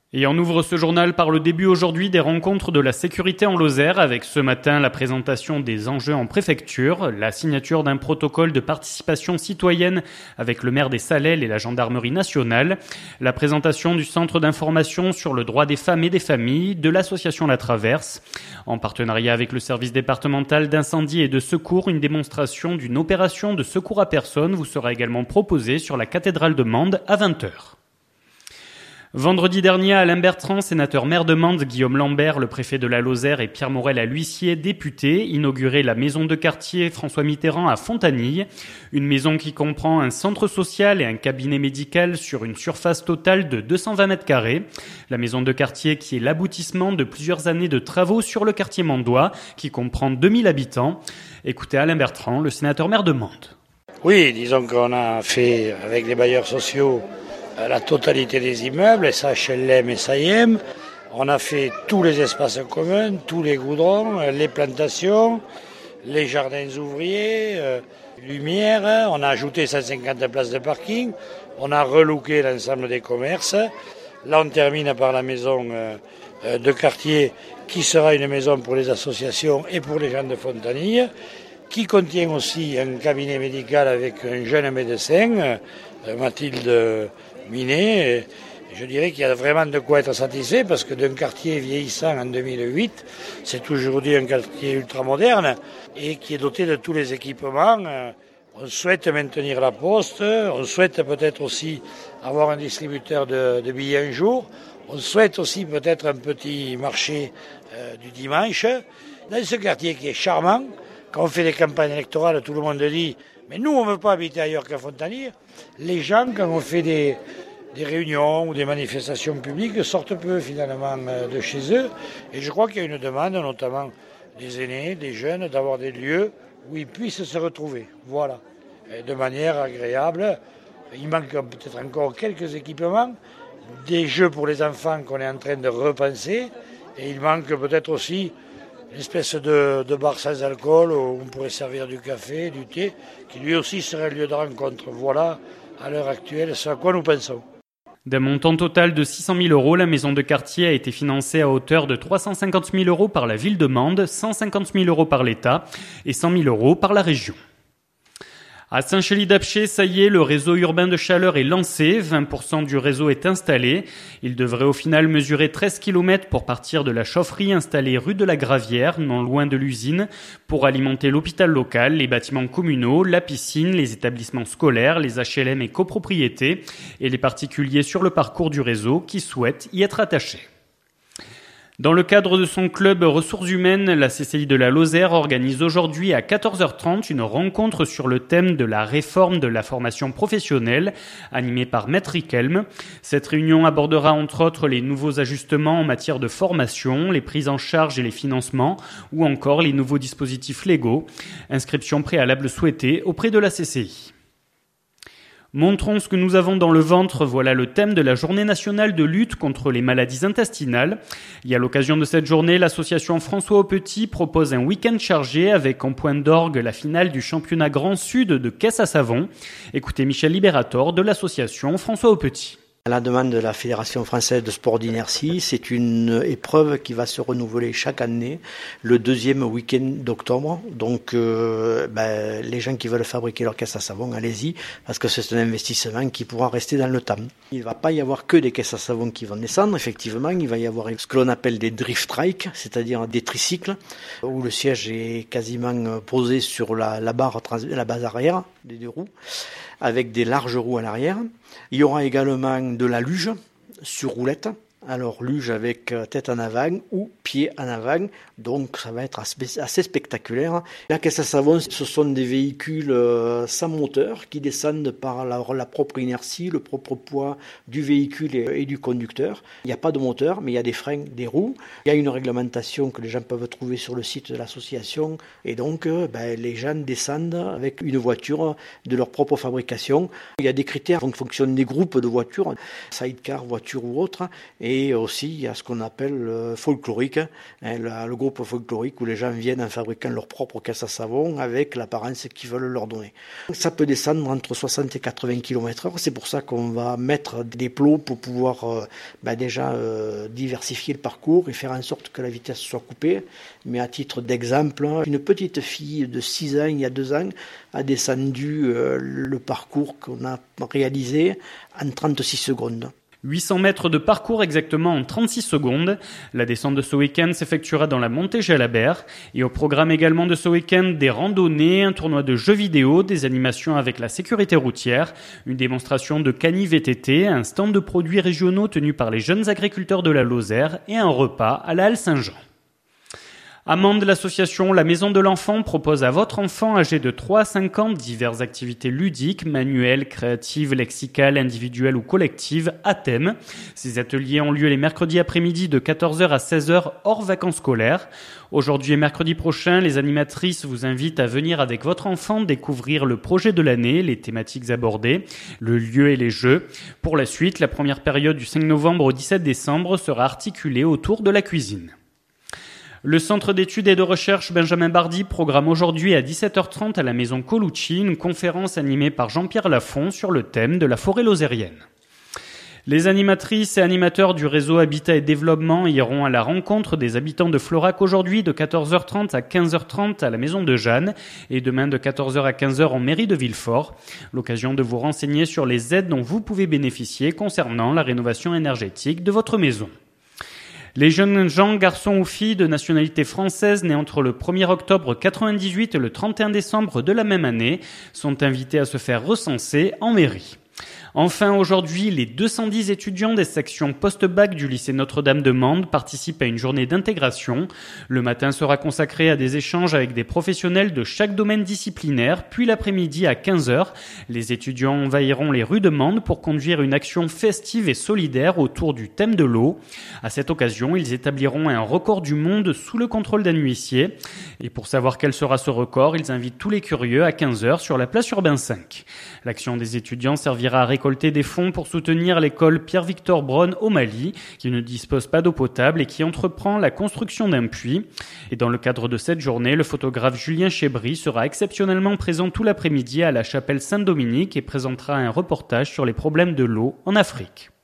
Et on ouvre ce journal par le début aujourd'hui des rencontres de la sécurité en Lozère avec ce matin la présentation des enjeux en préfecture, la signature d'un protocole de participation citoyenne avec le maire des Salelles et la gendarmerie nationale, la présentation du centre d'information sur le droit des femmes et des familles de l'association La Traverse. En partenariat avec le service départemental d'incendie et de secours, une démonstration d'une opération de secours à personne vous sera également proposée sur la cathédrale de Mende à 20h. Vendredi dernier, Alain Bertrand, sénateur maire de Mende, Guillaume Lambert, le préfet de la Lozère et Pierre Morel à l'huissier, député, inauguraient la maison de quartier François Mitterrand à Fontanille. Une maison qui comprend un centre social et un cabinet médical sur une surface totale de 220 mètres carrés. La maison de quartier qui est l'aboutissement de plusieurs années de travaux sur le quartier mendois, qui comprend 2000 habitants. Écoutez Alain Bertrand, le sénateur maire de Mende. Oui, disons qu'on a fait avec les bailleurs sociaux la totalité des immeubles, SHLM et SAIM. On a fait tous les espaces communs, tous les goudrons, les plantations, les jardins ouvriers, lumière. On a ajouté 150 places de parking. On a relooké l'ensemble des commerces. Là, on termine par la maison de quartier qui sera une maison pour les associations et pour les gens de Fontanille, qui contient aussi un cabinet médical avec un jeune médecin, Mathilde Minet. Je dirais qu'il y a vraiment de quoi être satisfait parce que d'un quartier vieillissant en 2008, c'est aujourd'hui un quartier ultramoderne et qui est doté de tous les équipements. On souhaite maintenir la poste, on souhaite peut-être aussi avoir un distributeur de billets un jour, on souhaite aussi peut-être un petit marché du dimanche. Dans ce quartier qui est charmant, quand on fait des campagnes électorales, tout le monde dit « mais nous on ne veut pas habiter ailleurs qu'à Fontanille ». Les gens, quand on fait des réunions ou des manifestations publiques, sortent peu finalement de chez eux. Et je crois qu'il y a une demande, notamment des aînés, des jeunes, d'avoir des lieux où ils puissent se retrouver. Voilà, et de manière agréable. Il manque peut-être encore quelques équipements, des jeux pour les enfants qu'on est en train de repenser. Et il manque peut-être aussi une espèce de bar sans alcool où on pourrait servir du café, du thé, qui lui aussi serait un lieu de rencontre. Voilà, à l'heure actuelle, ce à quoi nous pensons. D'un montant total de 600 000 euros, la maison de quartier a été financée à hauteur de 350 000 euros par la ville de Mende, 150 000 euros par l'État et 100 000 euros par la région. À Saint-Chély-d'Apcher, ça y est, le réseau urbain de chaleur est lancé, 20% du réseau est installé. Il devrait au final mesurer 13 km pour partir de la chaufferie installée rue de la Gravière, non loin de l'usine, pour alimenter l'hôpital local, les bâtiments communaux, la piscine, les établissements scolaires, les HLM et copropriétés, et les particuliers sur le parcours du réseau qui souhaitent y être attachés. Dans le cadre de son club ressources humaines, la CCI de la Lozère organise aujourd'hui à 14h30 une rencontre sur le thème de la réforme de la formation professionnelle, animée par Maître Riquelme. Cette réunion abordera entre autres les nouveaux ajustements en matière de formation, les prises en charge et les financements, ou encore les nouveaux dispositifs légaux. Inscription préalable souhaitée auprès de la CCI. Montrons ce que nous avons dans le ventre, voilà le thème de la journée nationale de lutte contre les maladies intestinales. Et à l'occasion de cette journée, l'association François Aupetit propose un week-end chargé avec en point d'orgue la finale du championnat Grand Sud de caisse à savon. Écoutez Michel Libérator de l'association François Aupetit. À la demande de la Fédération française de sport d'inertie, c'est une épreuve qui va se renouveler chaque année, le deuxième week-end d'octobre. Donc les gens qui veulent fabriquer leur caisse à savon, allez-y, parce que c'est un investissement qui pourra rester dans le temps. Il ne va pas y avoir que des caisses à savon qui vont descendre, effectivement, il va y avoir ce que l'on appelle des drift trikes, c'est-à-dire des tricycles, où le siège est quasiment posé sur la base arrière des deux roues, avec des larges roues à l'arrière. Il y aura également de la luge sur roulette. Alors luge avec tête en avant ou pied en avant, donc ça va être assez spectaculaire. La caisse à savon, ce sont des véhicules sans moteur qui descendent par la propre inertie, le propre poids du véhicule et du conducteur. Il n'y a pas de moteur, mais il y a des freins, des roues. Il y a une réglementation que les gens peuvent trouver sur le site de l'association et donc les gens descendent avec une voiture de leur propre fabrication. Il y a des critères en fonction des groupes de voitures, sidecar, voiture ou autre, et Et aussi, il y a ce qu'on appelle folklorique, le groupe folklorique où les gens viennent en fabriquant leur propre caisse à savon avec l'apparence qu'ils veulent leur donner. Ça peut descendre entre 60 et 80 km/h. C'est pour ça qu'on va mettre des plots pour pouvoir déjà diversifier le parcours et faire en sorte que la vitesse soit coupée. Mais à titre d'exemple, une petite fille de 6 ans, il y a 2 ans, a descendu le parcours qu'on a réalisé en 36 secondes. 800 mètres de parcours exactement en 36 secondes. La descente de ce week-end s'effectuera dans la montée Jalabert. Et au programme également de ce week-end, des randonnées, un tournoi de jeux vidéo, des animations avec la sécurité routière, une démonstration de Cani VTT, un stand de produits régionaux tenu par les jeunes agriculteurs de la Lozère et un repas à la Halle Saint-Jean. À Mende, l'association La Maison de l'Enfant propose à votre enfant âgé de 3 à 5 ans diverses activités ludiques, manuelles, créatives, lexicales, individuelles ou collectives à thème. Ces ateliers ont lieu les mercredis après-midi de 14h à 16h hors vacances scolaires. Aujourd'hui et mercredi prochain, les animatrices vous invitent à venir avec votre enfant découvrir le projet de l'année, les thématiques abordées, le lieu et les jeux. Pour la suite, la première période du 5 novembre au 17 décembre sera articulée autour de la cuisine. Le Centre d'études et de recherche Benjamin Bardy programme aujourd'hui à 17h30 à la maison Colucci une conférence animée par Jean-Pierre Lafont sur le thème de la forêt lozérienne. Les animatrices et animateurs du réseau Habitat et Développement iront à la rencontre des habitants de Florac aujourd'hui de 14h30 à 15h30 à la maison de Jeanne et demain de 14h à 15h en mairie de Villefort. L'occasion de vous renseigner sur les aides dont vous pouvez bénéficier concernant la rénovation énergétique de votre maison. Les jeunes gens, garçons ou filles de nationalité française nés entre le 1er octobre 98 et le 31 décembre de la même année sont invités à se faire recenser en mairie. Enfin, aujourd'hui, les 210 étudiants des sections post-bac du lycée Notre-Dame de Mende participent à une journée d'intégration. Le matin sera consacré à des échanges avec des professionnels de chaque domaine disciplinaire, puis l'après-midi à 15h, les étudiants envahiront les rues de Mende pour conduire une action festive et solidaire autour du thème de l'eau. À cette occasion, ils établiront un record du monde sous le contrôle d'un huissier. Et pour savoir quel sera ce record, ils invitent tous les curieux à 15h sur la place Urbain 5. L'action des étudiants servira à récolter des fonds pour soutenir l'école Pierre-Victor Braun au Mali, qui ne dispose pas d'eau potable et qui entreprend la construction d'un puits. Et dans le cadre de cette journée, le photographe Julien Chébry sera exceptionnellement présent tout l'après-midi à la chapelle Saint-Dominique et présentera un reportage sur les problèmes de l'eau en Afrique.